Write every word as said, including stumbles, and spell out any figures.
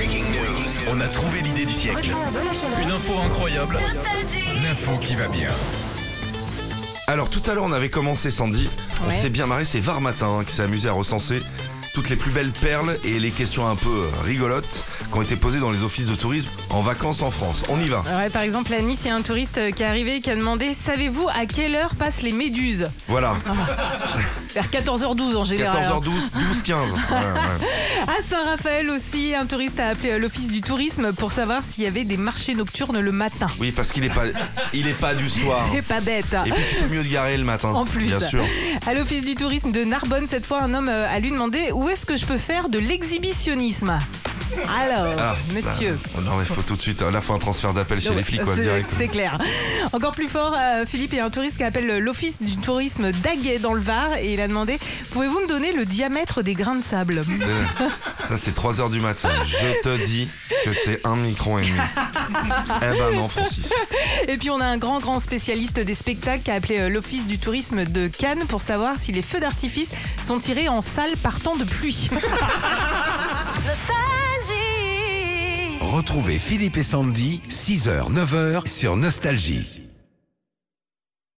On a trouvé l'idée du siècle. Une info incroyable. L'info qui va bien. Alors tout à l'heure on avait commencé Sandy, on Ouais. s'est bien marré, c'est Var Matin hein, qui s'est amusé à recenser toutes les plus belles perles et les questions un peu euh, rigolotes qui ont été posées dans les offices de tourisme en vacances en France. On y va. Ouais, par exemple, à Nice, il y a un touriste qui est arrivé et qui a demandé « Savez-vous à quelle heure passent les méduses ?» Voilà, Vers quatorze heures douze en général. quatorze heures douze, douze quinze. Ouais, ouais. À Saint-Raphaël aussi, un touriste a appelé l'office du tourisme pour savoir s'il y avait des marchés nocturnes le matin. Oui, parce qu'il est pas, il est pas du soir. C'est pas bête. Et puis tu peux mieux te garer le matin. En plus, Bien sûr. à l'office du tourisme de Narbonne, cette fois, un homme a lui demandé où est-ce que je peux faire de l'exhibitionnisme. Alors, Alors, monsieur. bah, non, il faut tout de suite. Là, faut un transfert d'appel chez Ouais, les flics, quoi, c'est- direct. C'est clair. Encore plus fort, euh, Philippe, il y a un touriste qui appelle l'office du tourisme d'Aguet dans le Var et il a demandé « Pouvez-vous me donner le diamètre des grains de sable ?» Euh, Ça, c'est trois heures du matin. Je te dis que c'est un micron et demi. Eh ben non, Francis. Et puis on a un grand grand spécialiste des spectacles qui a appelé euh, l'office du tourisme de Cannes pour savoir si les feux d'artifice sont tirés en salle par temps de pluie. Retrouvez Philippe et Sandy, six heures neuf heures sur Nostalgie.